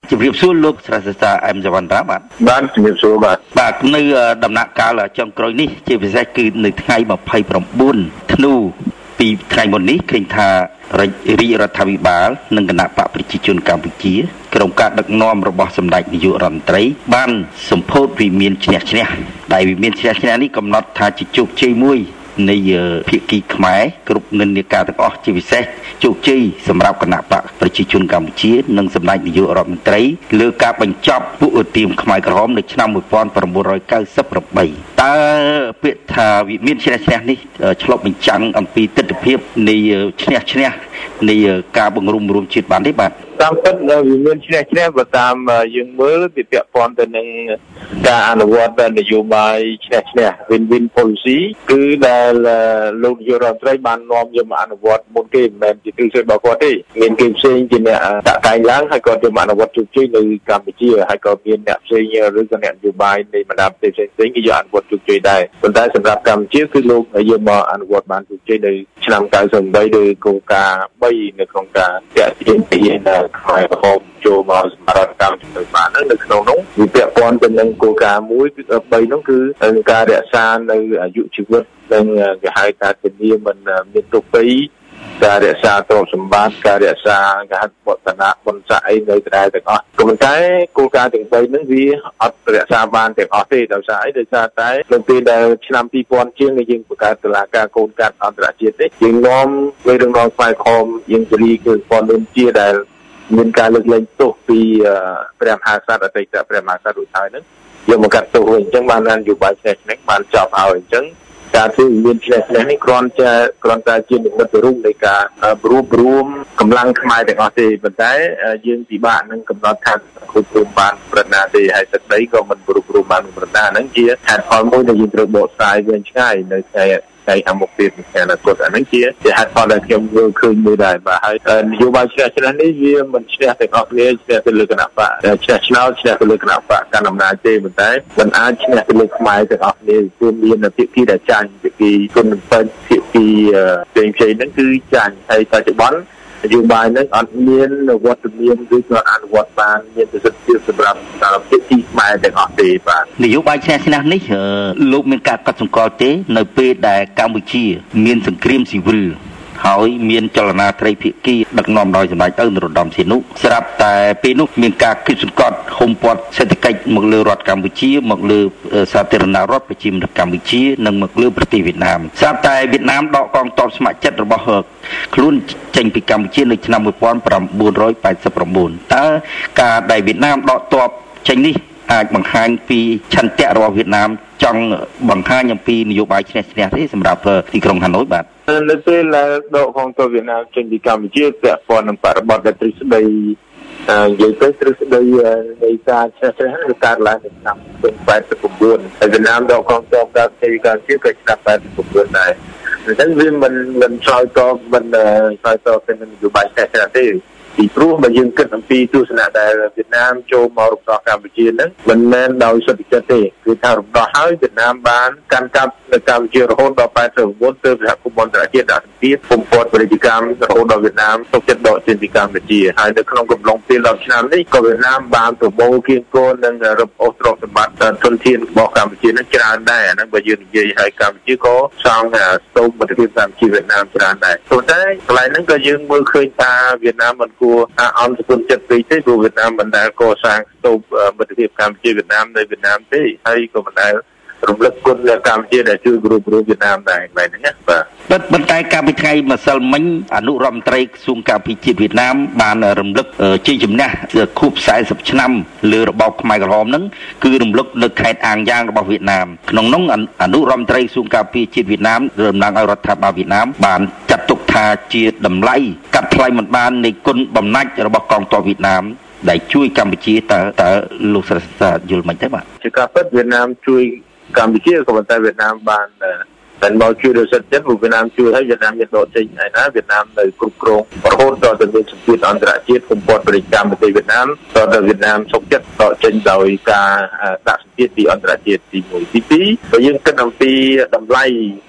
ជំរាបសួរលោកសាស្ត្រាចារ្យអែមសវណ្ណរាបាទជំរាបសួរបាទនៅដំណាក់កាលចុងក្រោយនេះជាពិសេសគឺនៅថ្ងៃ29ធ្នូពីថ្ងៃមុននេះឃើញថារាជរដ្ឋាភិបាលនិងគណៈបកប្រជាជនកម្ពុជាក្រុមការដឹកនាំរបស់សម្ដេចនាយករដ្ឋមន្ត្រីបានសម្ពោធវិមានឈ្នះដែលវិមានឈ្នះនេះកំណត់ថាជាជោគជ័យមួយនៃភាគីខ្មែរគ្រប់និន្នាការទាំងអស់ជាពិសេសជោគជ័យសម្រាប់គណៈបកប្រជាជនកម្ពុជានិងសម្ដេចនាយករដ្ឋមន្ត្រីលើការបញ្ចប់ពួកឧទាមខ្មែរក្រហមនៅឆ្នាំ1998តើពាក្យថាវិមានឈ្នះនេះឆ្លុះបញ្ចាំងអំពីទស្សនវិជ្ជានៃឈ្នះនៃការបង្រួមរួមជាតិបានទេបាទតាមពិតវិមានឈ្នះបើតាមយើងមើលវាពាក់ព័ន្ធទៅនឹងការអនុវត្តនយោបាយឈ្នះ win-win policy គឺដែលលោកនាយករដ្ឋមន្ត្រីបាននាំយកមកអនុវត្តមុនគេមិនមែនជាទ្រឹស្ដីរបស់គាត់ទេមានគេផ្សេងជាអ្នកដាក់តែងឡើងហើយក៏យកមកអនុវត្តជោគជ័យនៅកម្ពុជាហើយក៏មានអ្នកផ្សេងឬក៏អ្នកនយោបាយនៃបណ្ដាប្រទេសផ្សេងគេយកអនុវត្តជោគជ័យដែរប៉ុន្តែសម្រាប់កម្ពុជាគឺលោកយកមកអនុវត្តបានជោគជ័យនៅឆ្នាំ98ដោយគោលការណ៍3នៅក្នុងការទាក់ទាញពីខ្មែរក្រហមចូលមកសម្រាប់កម្មជំនួយបាននៅក្នុងនោះវាពាក់ព័ន្ធទៅនឹងគោលការណ៍មួយគឺ3នោះគឺការរក្សានៅអាយុជីវិតនិងគេហៅថាធានាមិនមានទុក្ខការរក្សាទ្រព្យសម្បត្តិការរក្សាគេហៅវឌ្ឍនៈបុណ្យស័ក្តិអីនៅដដែលទាំងអស់ក៏ប៉ុន្តែគោលការណ៍ទាំង3ហ្នឹងវាអត់រក្សាបានទាំងអស់ទេដោយសារអីដោយសារតែនៅពេលដែលឆ្នាំ2000ជាងយើងបង្កើតតុលាការកូនកាត់អន្តរជាតិនេះយើងនាំមេដឹកនាំផ្នែកក្រហមយើងជរីគឺព័ន្ធលឿនជាដែលមានការលើកលែងទោសពីព្រះមហាក្សត្រអតីតព្រះមហាក្សត្ររួចហើយហ្នឹងយកមកកាត់ទោសវិញអញ្ចឹងបាននយោបាយផ្សេងៗបានចប់ហើយអញ្ចឹងការធ្វើវិមានឈ្នះនេះគ្រាន់តែជានិមិត្តរូបនៃការរួបរวมកម្លាំងខ្មែរទាំងអស់ទេប៉ុន្តែយើងពិបាកនឹងកំណត់ថាគ្រប់គ្រងបានប្រណាទេហើយទឹកដីក៏មិនរួបរวมបានប្រណាហ្នឹងជាហេតុផលមួយដែលយើងត្រូវបកស្រាយវិញឆ្ងាយនៅថ្ងៃអាមុខទៀតនៅអនាគតអាហ្នឹងជាហេតុផលដែលខ្ញុំយល់ឃើញមួយដែរបាទហើយនយោបាយឈ្នះនេះវាមិនឈ្នះទាំងអស់គ្នាឈ្នះទៅលើគណៈបកឈ្នះឆ្នោតឈ្នះទៅលើគណៈបកកាន់អំណាចទេប៉ុន្តែមិនអាចឈ្នះទៅលើខ្មែរទាំងអស់គ្នាព្រោះមានភាគីដែលចាញ់ភាគីគុណពេជ្រភាគីផ្សេងហ្នឹងគឺចាញ់ហើយបច្ចុប្បន្ននយោបាយហ្នឹងអត់មានវត្តមានឬក៏អនុវត្តបានមានប្រសិទ្ធភាពសម្រាប់ភាគីខ្មែរទាំងអស់ទេបាទនយោបាយឈ្នះនេះលោកមានការកត់សម្គាល់ទេនៅពេលដែលកម្ពុជាមានសង្គ្រាមស៊ីវិលហើយមានចលនាត្រីភាគីដឹកនាំដោយសម្ដេចឪនរោត្តមសីហនុស្រាប់តែពេលនោះមានការគិតសង្កត់ហុំព័ទ្ធសេដ្ឋកិច្ចមកលើរដ្ឋកម្ពុជាមកលើសាធារណរដ្ឋប្រជាមានិតកម្ពុជានិងមកលើប្រទេសវៀតណាមស្រាប់តែវៀតណាមដកកងទ័ពស្ម័គ្រចិត្តរបស់ខ្លួនចេញពីកម្ពុជានៅឆ្នាំ1989តើការដែលវៀតណាមដកទ័ពចេញនេះអាចបង្ហាញពីឆន្ទៈរបស់វៀតណាមចង់បង្ហាញអំពីនយោបាយឈ្នះទេសម្រាប់ទីក្រុងហាណូយបាទនៅពេលដែលដកកងទ័ពវៀតណាមចេញពីកម្ពុជាពាក់ព័ន្ធនឹងបរិបទទ្រឹស្ដីនិយាយទៅទ្រឹស្ដីនៃការឈ្នះគឺកើតឡើងនៅឆ្នាំ1989ហើយវៀតណាមដកកងទ័ពដល់ប្រទេសកម្ពុជាក៏ឆ្នាំ1989ដែរអញ្ចឹងវាមិនឆ្លើយតបទៅនឹងនយោបាយឈ្នះទេពីព្រោះបើយើងគិតអំពីទស្សនៈដែលវៀតណាមចូលមករំដោះកម្ពុជាហ្នឹងមិនមែនដោយសុទ្ធចិត្តទេគឺថារំដោះហើយវៀតណាមបានកាន់កាប់នៅកម្ពុជារហូតដល់89ទើបសហគមន៍អន្តរជាតិដាក់សម្ពាធបំពេញពាណិជ្ជកម្មរហូតដល់វៀតណាមទុកចិត្តដកចេញពីកម្ពុជាហើយនៅក្នុងកំឡុងពេល10ឆ្នាំនេះក៏វៀតណាមបានប្រមូលគៀងគរនិងរឹបអូសទ្រព្យសម្បត្តិធនធានរបស់កម្ពុជានឹងច្រើនដែរអាហ្នឹងបើយើងនិយាយឲ្យកម្ពុជាក៏សង់ស្ទោបមិត្តភាពកម្ពុជាវៀតណាមច្រើនដែរប៉ុន្តែកន្លែងហ្នឹងក៏យើងមើលឃើញថាវៀតណាមមិនគួរអន្តរជាតិចិត្តពេកទេព្រោះវៀតណាមមិនដែលកសាងស្ទោបមិត្តភាពកម្ពុជាវៀតណាមនៅវៀតណាមទេហើយក៏មិនដែលរំលឹកគុណដល់កម្ពុជាដែលជួយគ្រប់គ្រងវៀតណាមដែរហ្នឹងណាបាទប៉ុន្តែកាលពីថ្ងៃម្សិលមិញអនុរដ្ឋមន្ត្រីក្រសួងការពារជាតិវៀតណាមបានរំលឹកជ័យជំនះខួប40ឆ្នាំលើរបបខ្មែរក្រហមហ្នឹងគឺរំលឹកនៅខេត្តអាងយ៉ាងរបស់វៀតណាមក្នុងនោះអនុរដ្ឋមន្ត្រីក្រសួងការពារជាតិវៀតណាមតំណាងឲ្យរដ្ឋាភិបាលវៀតណាមបានចាត់ទុកថាជាតម្លៃកាត់ថ្លៃមិនបាននៃគុណបំណាច់របស់កងទ័ពវៀតណាមដែលជួយកម្ពុជាតើលោកស្រីយល់មិនទេបាទជាការពិតវៀតណាមជួយកម្ពុជាក៏ប៉ុន្តែវៀតណាមបានមកជួយដោយសិទ្ធិចិត្តវៀតណាមជួយឲ្យវៀតណាមមានដកចេញឯណាវៀតណាមនៅគ្រប់គ្រងរហូតដល់ទៅមានសម្ពាធអន្តរជាតិគុំព័ទ្ធពាណិជ្ជកម្មប្រទេសវៀតណាមដល់វៀតណាមសុខចិត្តដកចេញដោយការដាក់សម្ពាធពីអន្តរជាតិទី1ទី2បើយើងគិតអំពីតម្លៃ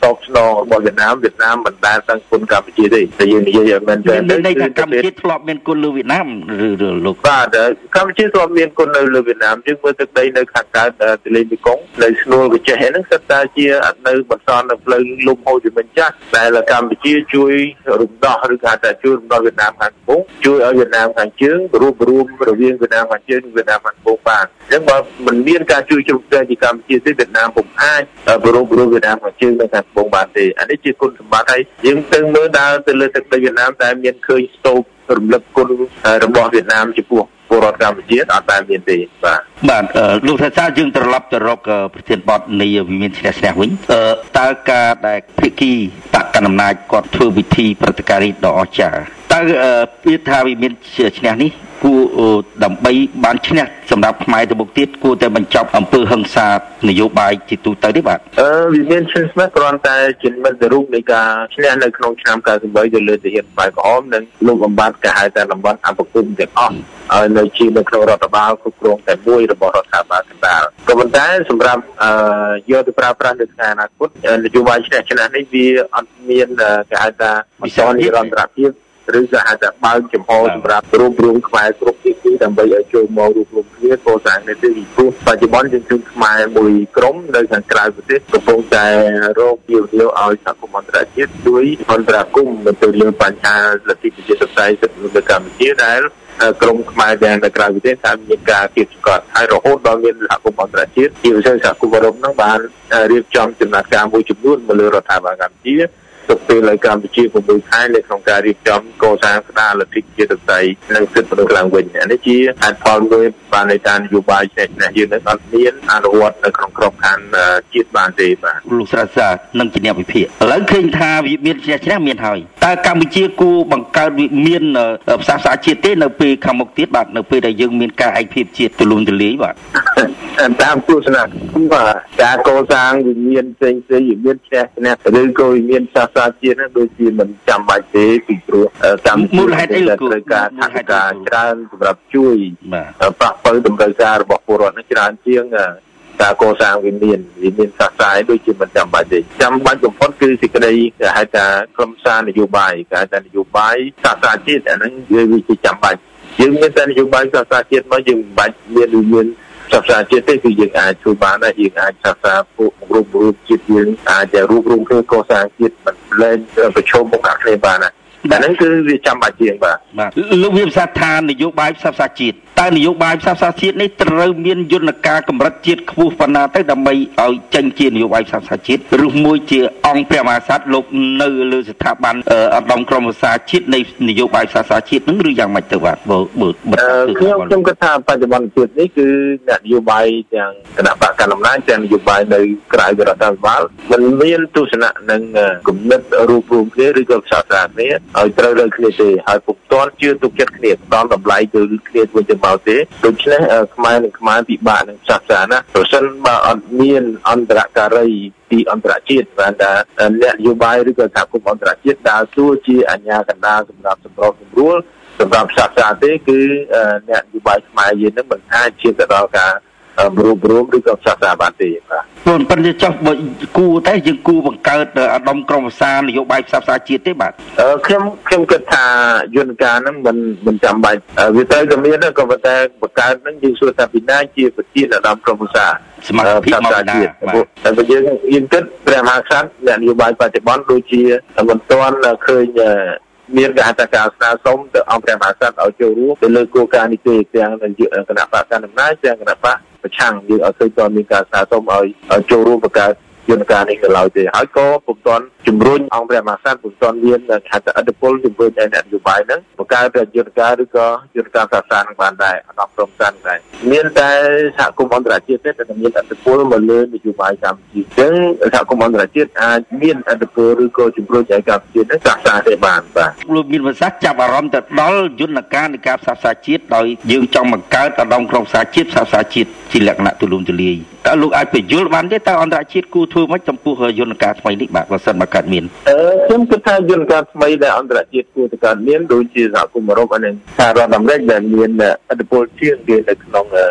តបស្នងរបស់វៀតណាមមិនដែលតាំងគុណកម្ពុជាទេតែយើងនិយាយឲ្យមែនទេនៅកម្ពុជាធ្លាប់មានគុណលើវៀតណាមឬលោកបាទកម្ពុជាធ្លាប់មានគុណនៅលើវៀតណាមយើងមើលទឹកដីនៅខាងកើតទន្លេមេគង្គនៅស្នួលកញ្ចេះហ្នឹងសិតតាជានៅបន្សល់នៅផ្លូវលំហូរជំនចាស់ដែលកម្ពុជាជួយរំដោះឬថាជួយរំដោះវៀតណាមខាងត្បូងជួយឲ្យវៀតណាមខាងជើងរួមរវាងវៀតណាមខាងជើងនិងវៀតណាមខាងត្បូងបានអញ្ចឹងបើមិនមានការជួយជ្រោមជ្រែងពីកម្ពុជាទេវៀតណាមពុំអាចរួមវៀតណាមខាងជើងនិងខាងត្បូងបានទេអានេះជាគុណសម្បត្តិហើយយើងទៅមើលដើរទៅលើទឹកដីវៀតណាមតែមានឃើញស្ទូបរំលឹកគុណរបស់វៀតណាមចំពោះពលរដ្ឋកម្ពុជាអត់តែមានទេបាទលោកថាសាយើងត្រឡប់ទៅរកប្រធានបទនៃវិមានឈ្នះវិញតើការដែលភិក្ខីបកកណ្ដាលអំណាចគាត់ធ្វើវិធីប្រតិការីដ៏អស្ចារ្យតើពាក្យថាវិមានឈ្នះនេះគួរដើម្បីបានឈ្នះសម្រាប់ខ្មែរទៅមុខទៀតគួរតែបញ្ចប់អំពើហិង្សានយោបាយជាទូទៅទេបាទវិមានឈ្នះគ្រាន់តែជានិមិត្តរូបនៃការឈ្នះនៅក្នុងឆ្នាំ93ទៅលើទាហានខ្មែរក្រហមនិងលោកបំបត្តិគេហៅថាតំបន់អភិគមទាំងអស់ឲ្យនៅជានៅក្នុងរដ្ឋបាលគ្រប់គ្រងតែមួយរបស់រដ្ឋាភិបាលកណ្ដាលក៏ប៉ុន្តែសម្រាប់យកទៅប្រើប្រាស់នៅថ្ងៃអនាគតនយោបាយឈ្នះនេះវាអត់មានគេហៅថាវិស័យនិរន្តរភាពឬក៏អាចបើកចំហសម្រាប់រួមខ្មែរគ្រប់ភាគីដើម្បីឲ្យចូលមករួមគ្នាកសាងនេះទេពីព្រោះបច្ចុប្បន្នយើងឃើញខ្មែរមួយក្រុមនៅខាងក្រៅប្រទេសកំពុងតែរកពីឲ្យសហគមន៍អន្តរជាតិជួយអន្តរាគមន៍ទៅលើបញ្ហាលទ្ធិប្រជាធិបតេយ្យសិទ្ធិមនុស្សនៅកម្ពុជាដែលក្រុមខ្មែរទាំងនៅក្រៅប្រទេសថាមានការគៀបសង្កត់ហើយរហូតដល់មានសហគមន៍អន្តរជាតិជាពិសេសសហគមន៍អឺរ៉ុបហ្នឹងបានរៀបចំចំណាត់ការមួយចំនួនមកលើរដ្ឋាភិបាលកម្ពុជាទៅពេលឲ្យកម្ពុជា6ខែនៅក្នុងការរៀបចំកសាងស្ដារលទ្ធិប្រជាធិបតេយ្យនិងសិទ្ធិមនុស្សឡើងវិញអានេះជាហេតុផលមួយបាននៃការនយោបាយឈ្នះយើងនឹងអត់មានអនុវត្តនៅក្នុងក្របខ័ណ្ឌជាតិបានទេបាទលោកស្រាសានឹងជាអ្នកវិភាគឥឡូវឃើញថាវាមានឈ្នះមានហើយតើកម្ពុជាគួរបង្កើតវិមានផ្សះផ្សាជាតិទេនៅពេលខាងមុខទៀតបាទនៅពេលដែលយើងមានការឯកភាពជាតិទូលំទូលាយបាទតាមទស្សនៈបាទការកសាងវិមានផ្សេងវិមានឈ្នះឬក៏វិមានផ្សះផ្សាជាតិហ្នឹងដូចជាមិនចាំបាច់ទេពីព្រោះកម្ពុជាត្រូវការថវិកាច្រើនសម្រាប់ជួយប្រព័ន្ធតម្រូវការរបស់ពលរដ្ឋនេះច្រើនជាងការកសាងវិមានផ្សះផ្សាដូចជាមិនចាំបាច់ទេចាំបាច់បំផុតគឺសេចក្តីគេហៅថាខ្លឹមសារនយោបាយគេហៅថានយោបាយផ្សះផ្សាជាតិអាហ្នឹងវាជាចាំបាច់យើងមានតែនយោបាយផ្សះផ្សាជាតិមកយើងមិនបាច់មានផ្សះផ្សាជាតិទេគឺយើងអាចជួយបានដែរយើងអាចផ្សះផ្សាពួករួមជាតិយើងអាចរួមគ្នាកសាងជាតិមិនលែងប្រឈមមុខគ្នាបានណាតែហ្នឹងគឺវាចាំបាច់ជាងបាទលោកវិសាថានយោបាយផ្សះផ្សាជាតិតើនយោបាយផ្សះផ្សាជាតិនេះត្រូវមានយន្តការកម្រិតជាតិខ្ពស់ប៉ុណ្ណាទៅដើម្បីឲ្យចេញជានយោបាយផ្សះផ្សាជាតិឬមួយជាអង្គព្រះមហាក្សត្រលោកនៅលើស្ថាប័នឧត្តមក្រុមប្រឹក្សាជាតិនៃនយោបាយផ្សះផ្សាជាតិនឹងឬយ៉ាងម៉េចទៅបាទខ្ញុំគិតថាបច្ចុប្បន្នជាតិនេះគឺអ្នកនយោបាយទាំងគណៈបកកណ្ដាលអំណាចទាំងនយោបាយនៅក្រៅរដ្ឋាភិបាលមិនមានទស្សនៈនិងគំនិតរួមគ្នាឬក៏ផ្សះផ្សាគ្នាឲ្យត្រូវលើគ្នាទេហើយពុំទាន់ជឿទុកចិត្តគ្នាផ្ដល់តម្លៃទៅគ្នាវិញទៅមកទេដូច្នេះខ្មែរនិងខ្មែរពិបាកនឹងផ្សះផ្សាណាប្រសិនបើអត់មានអន្តរការីពីអន្តរជាតិបានថាអ្នកនយោបាយឬក៏សហគមន៍អន្តរជាតិដើរតួជាអាជ្ញាកណ្ដាលសម្រាប់សម្របសម្រួលសម្រាប់ផ្សះផ្សាទេគឺអ្នកនយោបាយខ្មែរយើងនឹងមិនអាចឈានទៅដល់ការរួមឬក៏ផ្សះផ្សាបានទេបាទប៉ុន្តែចុះបើគួរតែយើងគួរបង្កើតឧត្តមក្រុមប្រឹក្សានយោបាយផ្សះផ្សាជាតិទេបាទខ្ញុំគិតថាយន្តការហ្នឹងមិនចាំបាច់វាត្រូវតែមានក៏ប៉ុន្តែបង្កើតហ្នឹងយើងសួរថាពីណាជាប្រធានឧត្តមក្រុមប្រឹក្សាសមាជិកមកណាតែបើយើងគិតព្រះមហាក្សត្រអ្នកនយោបាយបច្ចុប្បន្នដូចជាមិនទាន់ឃើញមានការស្នើសុំទៅអង្គព្រះមហាក្សត្រឲ្យចូលរួមទៅលើគោលការណ៍នេះទេទាំងគណៈបកកណ្ដាលអំណាចទាំងគណៈបកប្រឆាំងយើងអត់ឃើញតើមានការស្នើសុំឲ្យចូលរួមបង្កើតយន្តការនេះទៅឡើយទេហើយក៏ពុំទាន់ជំរុញអង្គព្រះមហាក្សត្រពុំទាន់មានហត្ថឥទ្ធិពលជំរុញឲ្យអ្នកនយោបាយហ្នឹងបង្កើតយន្តការឬក៏យន្តការសាសនានឹងបានដែរអត់ព្រមតាន់ដែរមានតែសហគមន៍អន្តរជាតិទេតែមានឥទ្ធិពលមកលើនយោបាយកម្ពុជាអញ្ចឹងសហគមន៍អន្តរជាតិអាចមានឥទ្ធិពលឬក៏ជំរុញឲ្យកម្ពុជាហ្នឹងសាសនាទេបានបាទលោកមានប្រសាសន៍ចាប់អារម្មណ៍ទៅដល់យន្តការនៃការផ្សះផ្សាជាតិដោយយើងចង់បង្កើតឧត្តមក្រុមប្រឹក្សាជាតិផ្សះផ្សាជាតិជាលក្ខណៈទូលំទូលាយតើលោកអាចបញ្យល់បានទេតើអន្តរជាតិគួរធ្វើម៉េចចំពោះយន្តការថ្មីនេះបាទបើសិនមកកើតមានខ្ញុំគិតថាយន្តការថ្មីដែលអន្តរជាតិគួរតែកើតមានដូចជាសហគមន៍អឺរ៉ុបនិងសហរដ្ឋអាមេរិកដែលមានឥទ្ធិពលជាងគេនៅក្នុង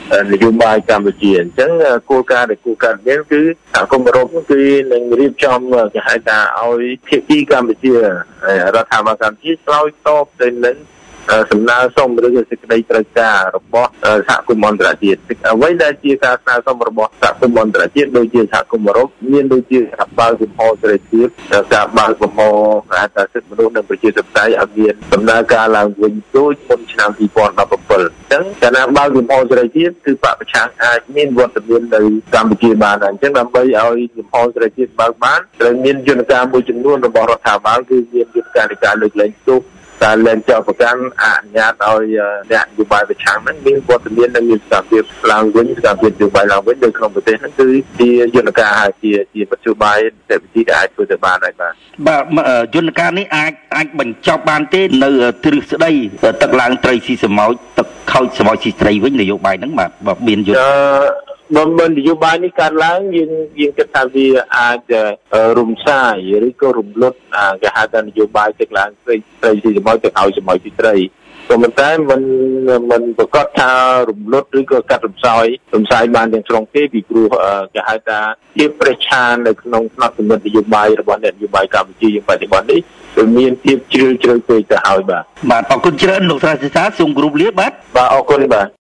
នយោបាយកម្ពុជាអញ្ចឹងគោលការណ៍ដែលគោលការណ៍នេះគឺសហគមន៍អឺរ៉ុបគឺនឹងរៀបចំគេហៅថាឲ្យភាគីកម្ពុជារដ្ឋាភិបាលកម្ពុជាឆ្លើយតបទៅនឹងសំណើសុំឬសេចក្តីត្រូវការរបស់សហគមន៍អន្តរជាតិអ្វីដែលជាការស្នើសុំរបស់សហគមន៍អន្តរជាតិដូចជាសហគមន៍អឺរ៉ុបមានដូចជាការបើកចំហសេរីភាពការបើកចំហការសិទ្ធិមនុស្សនិងប្រជាធិបតេយ្យឲ្យមានដំណើរការឡើងវិញដូចមុនឆ្នាំ2017អញ្ចឹងកាលណាបើកចំហសេរីភាពគឺបពប្រឆាំងអាចមានវត្តមាននៅកម្ពុជាបានអញ្ចឹងដើម្បីឲ្យចំហសេរីភាពបើកបានត្រូវមានយន្តការមួយចំនួនរបស់រដ្ឋាភិបាលគឺមានយន្តការនៃការលើកលែងទោសការលែងចោលប្រកាន់អនុញ្ញាតឲ្យអ្នកនយោបាយប្រឆាំងហ្នឹងមានវត្តមាននិងមានសកម្មភាពឡើងវិញសកម្មភាពនយោបាយឡើងវិញនៅក្នុងប្រទេសហ្នឹងគឺជាយន្តការជាបច្ចុប្បន្នតែវិធីដែលអាចធ្វើទៅបានហើយបាទយន្តការនេះអាចបញ្ចប់បានទេនៅទ្រឹស្ដីទឹកឡើងត្រីស៊ីសម៉ោចទឹកខូចសម៉ោចស៊ីត្រីវិញនយោបាយហ្នឹងបាទបើមានយន្តបើនយោបាយនេះកើតឡើងយើងគិតថាវាអាចរំសាយឬក៏រំលត់គេហៅថានយោបាយទឹកឡើងត្រីស៊ីសម៉ោចទៅឲ្យសម៉ោចស៊ីត្រីក៏ប៉ុន្តែมันប្រកាសថារំលត់ឬក៏កាត់រំសាយបានទាំងស្រុងទេពីព្រោះគេហៅថាជាប្រឆាននៅក្នុងផ្នែកនយោបាយរបស់អ្នកនយោបាយកម្ពុជាយើងបច្ចុប្បន្ននេះវាមានភាពជ្រាលជ្រៅពេកទៅហើយបាទអរគុណច្រើនលោកស្រីសិសាសូមគោរពលាបាទអរគុណបាទ